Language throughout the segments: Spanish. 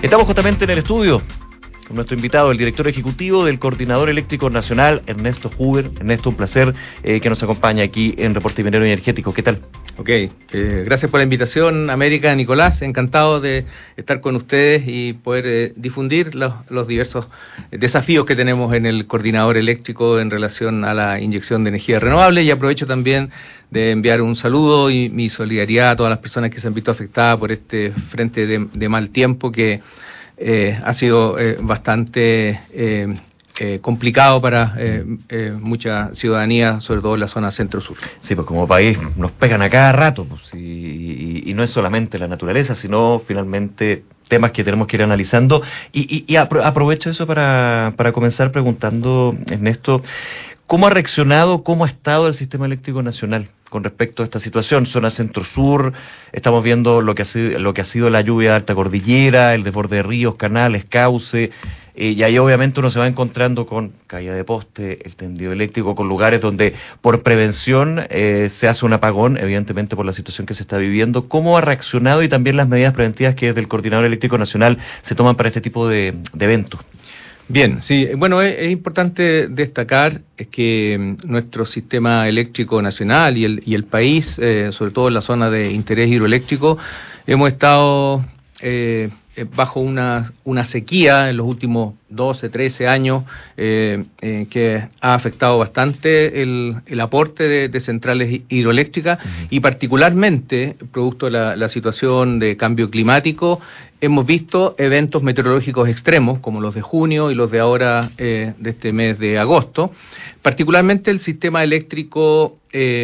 Estamos justamente en el estudio con nuestro invitado, el director ejecutivo del Coordinador Eléctrico Nacional, Ernesto Huber. Ernesto, un placer que nos acompañe aquí en Reporte Minero y Energético. ¿Qué tal? Ok, gracias por la invitación, América, Nicolás. Encantado de estar con ustedes y poder difundir los diversos desafíos que tenemos en el Coordinador Eléctrico en relación a la inyección de energía renovable. Y aprovecho también de enviar un saludo y mi solidaridad a todas las personas que se han visto afectadas por este frente de mal tiempo que ha sido bastante complicado para mucha ciudadanía, sobre todo en la zona centro-sur. Sí, pues como país nos pegan a cada rato, pues, y no es solamente la naturaleza, sino finalmente temas que tenemos que ir analizando. Y aprovecho eso para comenzar preguntando, Ernesto, ¿cómo ha reaccionado, cómo ha estado el sistema eléctrico nacional con respecto a esta situación? Zona centro-sur, estamos viendo lo que ha sido la lluvia de alta cordillera, el desborde de ríos, canales, cauce, y ahí obviamente uno se va encontrando con caída de poste, el tendido eléctrico, con lugares donde por prevención se hace un apagón, evidentemente por la situación que se está viviendo. ¿Cómo ha reaccionado y también las medidas preventivas que desde el Coordinador Eléctrico Nacional se toman para este tipo de eventos? Bien, sí, bueno, es importante destacar que nuestro sistema eléctrico nacional y el país, sobre todo en la zona de interés hidroeléctrico, hemos estado bajo una sequía en los últimos 12, 13 años que ha afectado bastante el aporte de centrales hidroeléctricas y particularmente, producto de la situación de cambio climático, hemos visto eventos meteorológicos extremos, como los de junio y los de ahora, de este mes de agosto. Particularmente el sistema eléctrico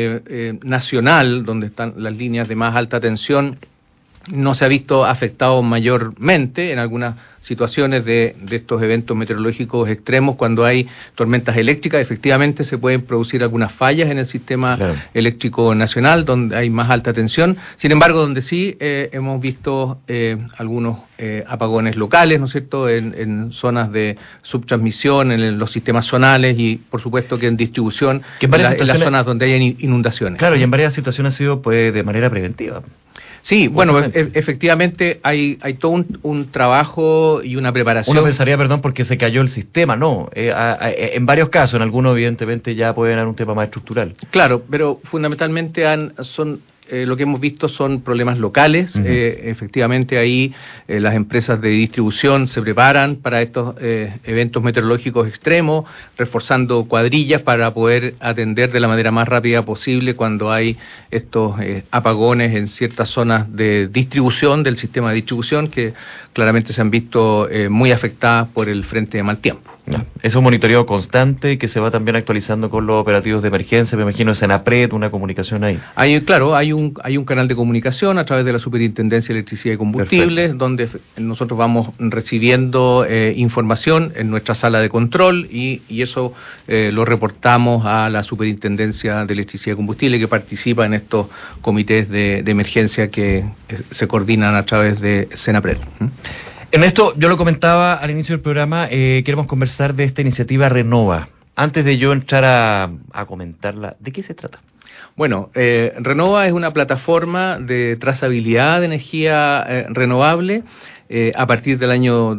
nacional, donde están las líneas de más alta tensión, no se ha visto afectado mayormente en algunas situaciones de estos eventos meteorológicos extremos. Cuando hay tormentas eléctricas, efectivamente se pueden producir algunas fallas en el sistema eléctrico nacional, donde hay más alta tensión. Sin embargo, donde sí hemos visto algunos apagones locales, ¿no es cierto?, en zonas de subtransmisión, en los sistemas zonales y, por supuesto, que en distribución, en las zonas donde hay inundaciones. Claro, y en varias situaciones ha sido pues de manera preventiva. Sí, bueno, efectivamente hay todo un trabajo y una preparación. Uno pensaría, perdón, porque se cayó el sistema, no. En varios casos, en algunos evidentemente ya pueden haber un tema más estructural. Claro, pero fundamentalmente lo que hemos visto son problemas locales. Efectivamente ahí las empresas de distribución se preparan para estos eventos meteorológicos extremos, reforzando cuadrillas para poder atender de la manera más rápida posible cuando hay estos apagones en ciertas zonas de distribución del sistema de distribución que claramente se han visto muy afectadas por el frente de mal tiempo. Es un monitoreo constante que se va también actualizando con los operativos de emergencia, me imagino Senapred, una comunicación ahí. Hay un canal de comunicación a través de la Superintendencia de Electricidad y Combustibles. Perfecto. Donde nosotros vamos recibiendo información en nuestra sala de control y eso lo reportamos a la Superintendencia de Electricidad y Combustibles, que participa en estos comités de emergencia que se coordinan a través de Senapred. Ernesto, yo lo comentaba al inicio del programa, queremos conversar de esta iniciativa Renova. Antes de yo entrar a comentarla, ¿de qué se trata? Bueno, Renova es una plataforma de trazabilidad de energía renovable. A partir del año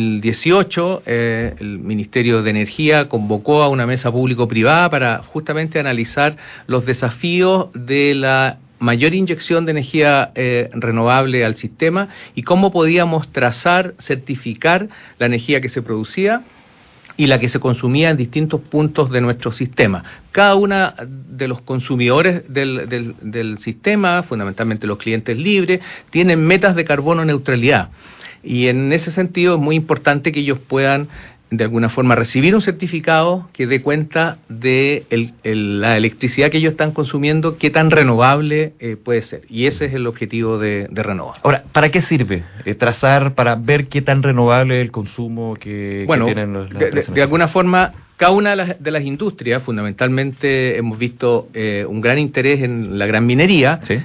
2018, el Ministerio de Energía convocó a una mesa público-privada para justamente analizar los desafíos de la mayor inyección de energía renovable al sistema y cómo podíamos trazar, certificar la energía que se producía y la que se consumía en distintos puntos de nuestro sistema. Cada uno de los consumidores del sistema, fundamentalmente los clientes libres, tienen metas de carbono neutralidad. Y en ese sentido es muy importante que ellos puedan de alguna forma recibir un certificado que dé cuenta de la electricidad que ellos están consumiendo, qué tan renovable puede ser. Y ese es el objetivo de Renova. Ahora, ¿para qué sirve trazar, para ver qué tan renovable es el consumo que tienen los de alguna forma, cada una de las industrias, fundamentalmente hemos visto un gran interés en la gran minería. ¿Sí?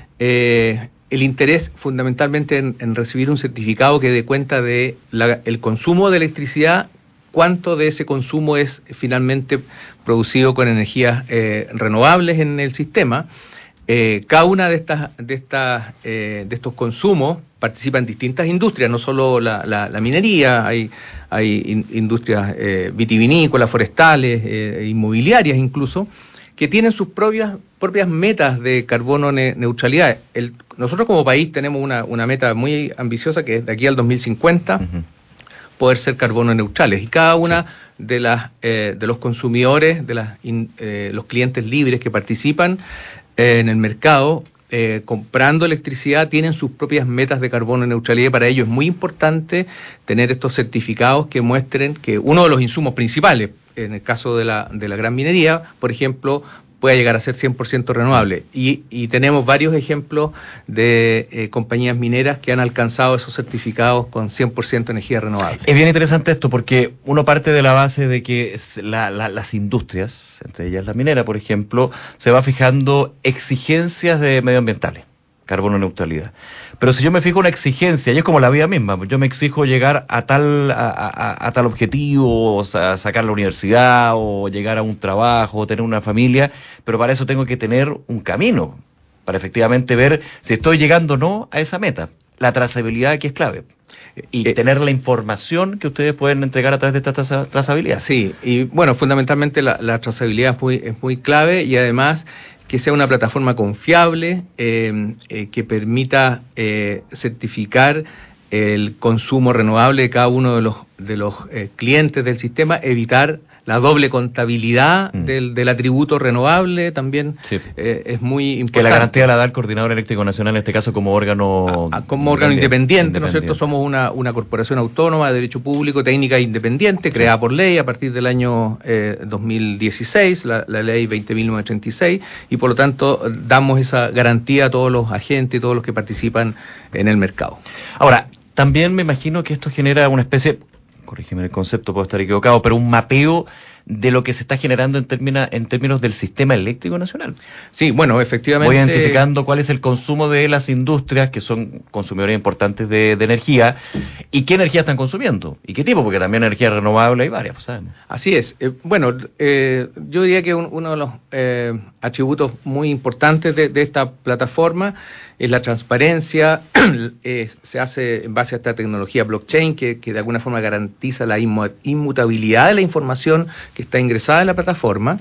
El interés fundamentalmente en recibir un certificado que dé cuenta de el consumo de electricidad, cuánto de ese consumo es finalmente producido con energías renovables en el sistema. Cada una de estos consumos participan distintas industrias, no solo la minería, hay industrias vitivinícolas, forestales, inmobiliarias incluso, que tienen sus propias metas de carbono neutralidad. Nosotros como país tenemos una meta muy ambiciosa que es de aquí al 2050 poder ser carbono neutrales, y cada una de los consumidores, los clientes libres que participan en el mercado comprando electricidad tienen sus propias metas de carbono neutralidad, y para ello es muy importante tener estos certificados que muestren que uno de los insumos principales, en el caso de la gran minería, por ejemplo, pueda llegar a ser 100% renovable. Y tenemos varios ejemplos de compañías mineras que han alcanzado esos certificados con 100% energía renovable. Es bien interesante esto porque uno parte de la base de que las industrias, entre ellas la minera, por ejemplo, se va fijando exigencias de medioambientales, carbono neutralidad. Pero si yo me fijo una exigencia, y es como la vida misma, yo me exijo llegar a tal objetivo, o sea, sacar la universidad, o llegar a un trabajo, o tener una familia, pero para eso tengo que tener un camino, para efectivamente ver si estoy llegando o no a esa meta. La trazabilidad aquí es clave. Y tener la información que ustedes pueden entregar a través de esta trazabilidad. Sí, y bueno, fundamentalmente la trazabilidad es muy clave, y además que sea una plataforma confiable, que permita certificar el consumo renovable de cada uno de los clientes del sistema, evitar la doble contabilidad del atributo renovable también. Sí. Es muy importante. Que la garantía la da el Coordinador Eléctrico Nacional, en este caso como órgano independiente, ¿no es cierto? Somos una corporación autónoma de derecho público, técnica independiente, creada por ley a partir del año 2016, la ley 20.936, y por lo tanto damos esa garantía a todos los agentes y todos los que participan en el mercado. Ahora, también me imagino que esto genera una especie, corrígeme el concepto, puedo estar equivocado, pero un mapeo de lo que se está generando en términos del sistema eléctrico nacional. Sí, bueno, efectivamente. Voy identificando cuál es el consumo de las industrias, que son consumidores importantes de energía, y qué energía están consumiendo, y qué tipo, porque también energía renovable hay varias, pues, sabemos. Así es. Yo diría que uno de los atributos muy importantes de esta plataforma es la transparencia. Se hace en base a esta tecnología blockchain que de alguna forma garantiza la inmutabilidad de la información que está ingresada en la plataforma,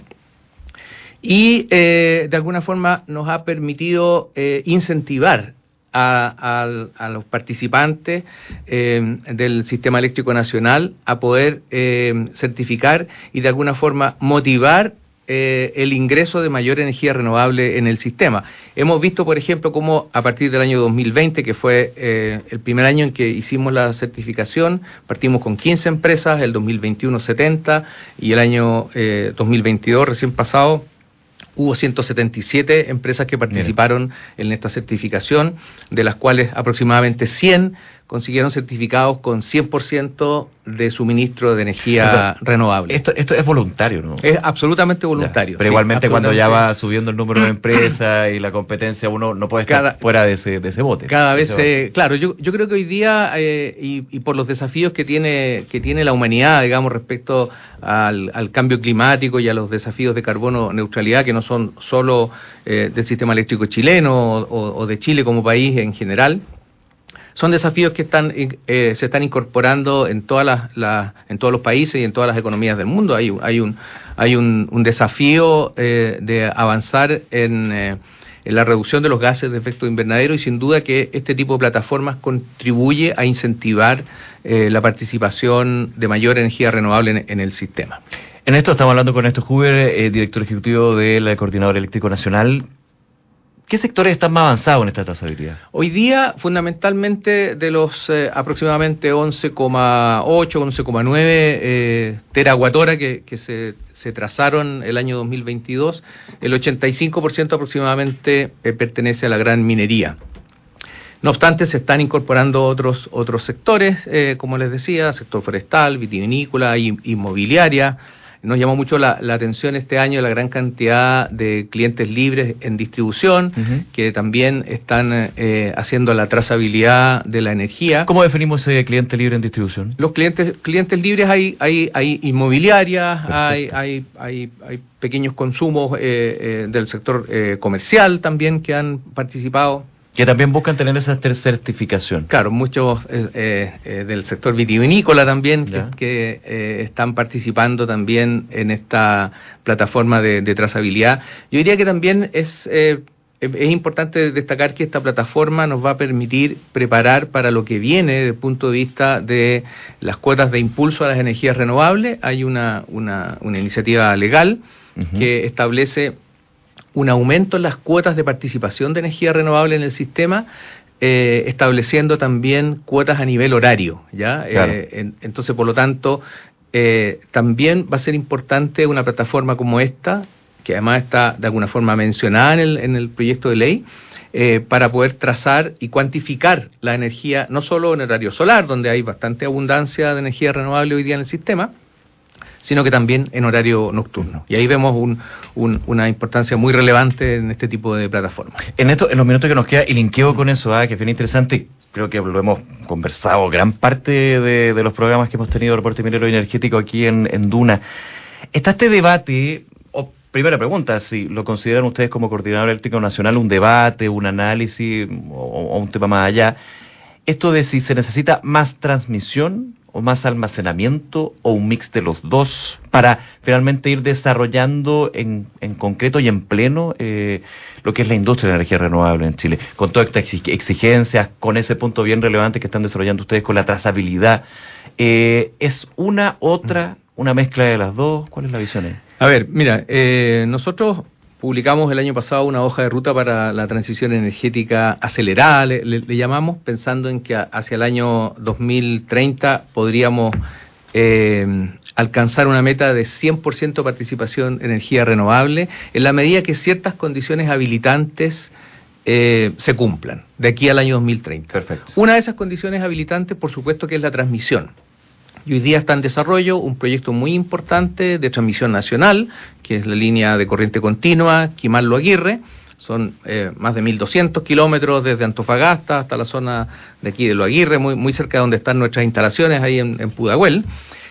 y de alguna forma nos ha permitido incentivar a los participantes del Sistema Eléctrico Nacional a poder certificar y de alguna forma motivar el ingreso de mayor energía renovable en el sistema. Hemos visto, por ejemplo, cómo a partir del año 2020, que fue el primer año en que hicimos la certificación, partimos con 15 empresas, el 2021 70, y el año 2022, recién pasado, hubo 177 empresas que participaron en esta certificación, de las cuales aproximadamente 100 consiguieron certificados con 100% de suministro de energía renovable. Esto es voluntario, ¿no? Es absolutamente voluntario. Ya, pero sí, igualmente cuando ya va subiendo el número de empresas y la competencia, uno no puede estar fuera de ese bote. Cada vez, claro, yo creo que hoy día, y por los desafíos que tiene la humanidad, digamos, respecto al cambio climático y a los desafíos de carbono neutralidad, que no son solo del sistema eléctrico chileno o de Chile como país en general, son desafíos que se están incorporando en todos los países y en todas las economías del mundo. Hay un desafío de avanzar en la reducción de los gases de efecto invernadero, y sin duda que este tipo de plataformas contribuye a incentivar la participación de mayor energía renovable en el sistema. En esto estamos hablando con Néstor Huber, director ejecutivo del Coordinador Eléctrico Nacional. ¿Qué sectores están más avanzados en esta trazabilidad? Hoy día, fundamentalmente, de los aproximadamente 11,8, 11,9 terawatt-hora que se trazaron el año 2022, el 85% aproximadamente pertenece a la gran minería. No obstante, se están incorporando otros sectores, como les decía, sector forestal, vitivinícola, inmobiliaria. Nos llamó mucho la atención este año la gran cantidad de clientes libres en distribución, que también están haciendo la trazabilidad de la energía. ¿Cómo definimos ese cliente libre en distribución? Los clientes libres hay inmobiliarias, hay pequeños consumos del sector comercial también que han participado. Que también buscan tener esa certificación. Claro, muchos del sector vitivinícola también que están participando también en esta plataforma de trazabilidad. Yo diría que también es importante destacar que esta plataforma nos va a permitir preparar para lo que viene desde el punto de vista de las cuotas de impulso a las energías renovables. Hay una iniciativa legal que establece un aumento en las cuotas de participación de energía renovable en el sistema, estableciendo también cuotas a nivel horario, ¿ya? Claro. Entonces, por lo tanto, también va a ser importante una plataforma como esta, que además está de alguna forma mencionada en el proyecto de ley, para poder trazar y cuantificar la energía, no solo en horario solar, donde hay bastante abundancia de energía renovable hoy día en el sistema, sino que también en horario nocturno. Y ahí vemos una importancia muy relevante en este tipo de plataformas. En los minutos que nos queda, y linkeo con eso, que es bien interesante, creo que lo hemos conversado gran parte de los programas que hemos tenido, Reporte Minero y Energético aquí en Duna. Está este debate, primera pregunta, si lo consideran ustedes como Coordinador Eléctrico Nacional un debate, un análisis o un tema más allá, esto de si se necesita más transmisión o más almacenamiento o un mix de los dos para finalmente ir desarrollando en concreto y en pleno lo que es la industria de la energía renovable en Chile, con todas estas exigencias, con ese punto bien relevante que están desarrollando ustedes con la trazabilidad. ¿Es una mezcla de las dos? ¿Cuál es la visión ahí? A ver, mira, nosotros publicamos el año pasado una hoja de ruta para la transición energética acelerada, le llamamos, pensando en que hacia el año 2030 podríamos alcanzar una meta de 100% participación en energía renovable, en la medida que ciertas condiciones habilitantes se cumplan, de aquí al año 2030. Perfecto. Una de esas condiciones habilitantes, por supuesto, que es la transmisión. Y hoy día está en desarrollo un proyecto muy importante de transmisión nacional, que es la línea de corriente continua Quimarlo-Aguirre. Son más de 1.200 kilómetros desde Antofagasta hasta la zona de aquí de Lo Aguirre, muy cerca de donde están nuestras instalaciones, ahí en Pudahuel.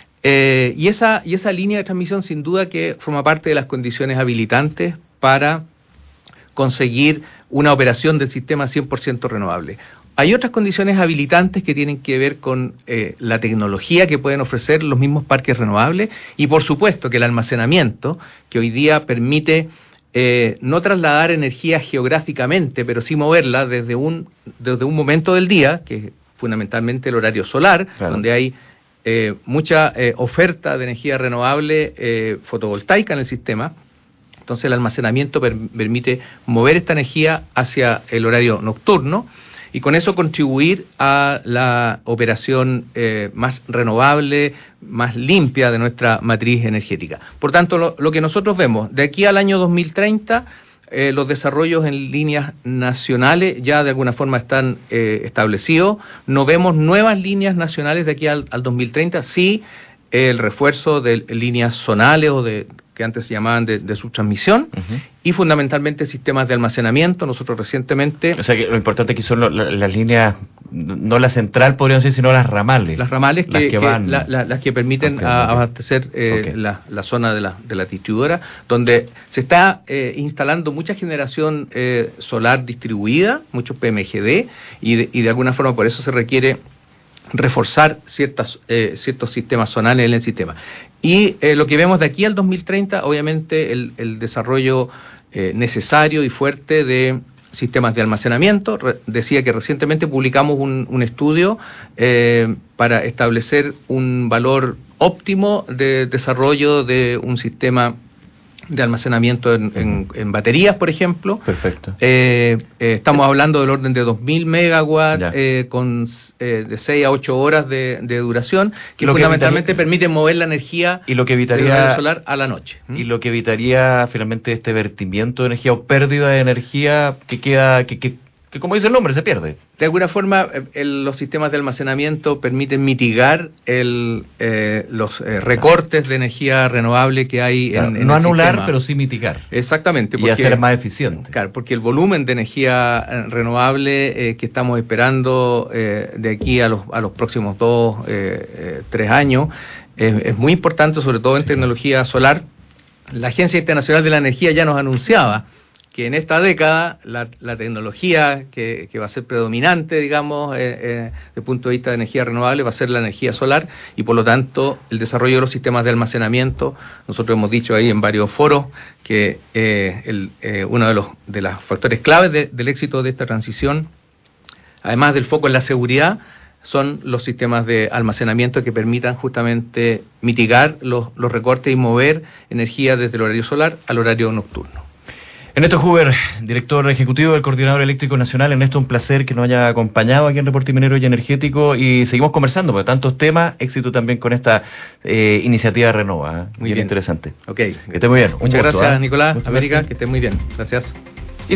Y esa línea de transmisión sin duda que forma parte de las condiciones habilitantes para conseguir una operación del sistema 100% renovable. Hay otras condiciones habilitantes que tienen que ver con la tecnología que pueden ofrecer los mismos parques renovables y por supuesto que el almacenamiento, que hoy día permite no trasladar energía geográficamente, pero sí moverla desde un momento del día, que es fundamentalmente el horario solar, claro, donde hay mucha oferta de energía renovable fotovoltaica en el sistema. Entonces el almacenamiento permite mover esta energía hacia el horario nocturno y con eso contribuir a la operación más renovable, más limpia de nuestra matriz energética. Por tanto, lo que nosotros vemos, de aquí al año 2030, los desarrollos en líneas nacionales ya de alguna forma están establecidos. No vemos nuevas líneas nacionales de aquí al 2030, sí el refuerzo de líneas zonales o que antes se llamaban de subtransmisión, y fundamentalmente sistemas de almacenamiento. Nosotros recientemente... O sea, que lo importante aquí son las líneas, no la central podrían ser, sino las ramales. Las ramales las que permiten abastecer la zona de la distribuidora, donde se está instalando mucha generación solar distribuida, mucho PMGD, y de alguna forma por eso se requiere reforzar ciertos sistemas zonales en el sistema. Y lo que vemos de aquí al 2030, obviamente el desarrollo necesario y fuerte de sistemas de almacenamiento. Decía que recientemente publicamos un estudio para establecer un valor óptimo de desarrollo de un sistema de almacenamiento en baterías, por ejemplo. Perfecto. Estamos hablando del orden de 2.000 megawatts con de 6 a 8 horas de duración, que fundamentalmente permite mover la energía y lo que evitaría, del horario solar a la noche. Y lo que evitaría finalmente este vertimiento de energía o pérdida de energía que queda, que como dice el nombre, se pierde. De alguna forma, los sistemas de almacenamiento permiten mitigar los recortes de energía renovable que hay en no el anular, sistema. Pero sí mitigar. Exactamente. Y hacer más eficiente. Claro, porque el volumen de energía renovable que estamos esperando de aquí a los próximos 2-3 años es muy importante, sobre todo en tecnología solar. La Agencia Internacional de la Energía ya nos anunciaba que en esta década la tecnología que va a ser predominante, digamos, desde el punto de vista de energía renovable, va a ser la energía solar, y por lo tanto el desarrollo de los sistemas de almacenamiento. Nosotros hemos dicho ahí en varios foros que uno de los factores claves del éxito de esta transición, además del foco en la seguridad, son los sistemas de almacenamiento que permitan justamente mitigar los recortes y mover energía desde el horario solar al horario nocturno. Ernesto Huber, director ejecutivo del Coordinador Eléctrico Nacional. Ernesto, un placer que nos haya acompañado aquí en Reporte Minero y Energético, y seguimos conversando, porque tantos temas, éxito también con esta iniciativa Renova. Muy bien, interesante. Ok. Que esté muy bien. Muchas gracias, Nicolás, América, que esté muy bien. Gracias.